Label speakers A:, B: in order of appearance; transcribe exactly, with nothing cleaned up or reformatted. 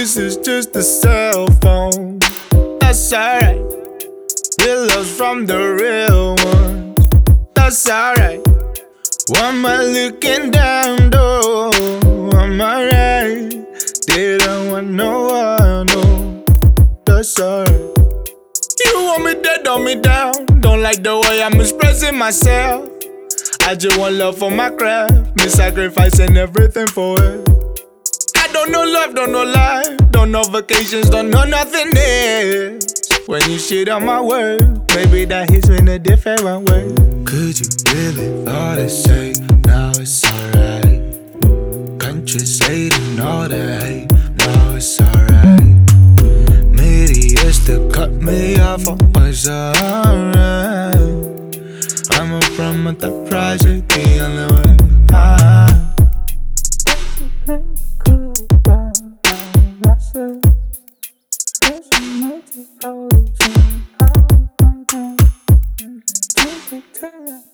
A: this is just a cell phone. That's alright. Real love's from the real ones. That's alright. Why am I looking down though? I'm alright. Didn't want no one, no. That's alright. You want me dead, on me down. Don't like the way I'm expressing myself. I just want love for my craft. Me sacrificing everything for it. I don't know love, don't know life. Don't know vacations, don't know nothing else. When you shit on my word, maybe that hits me in a different way. Could you really thought to say, now it's alright? Countries hating all the hate, now it's alright. Media still cut me off, always alright. I'm a from at the project, the only way. Ah. Turn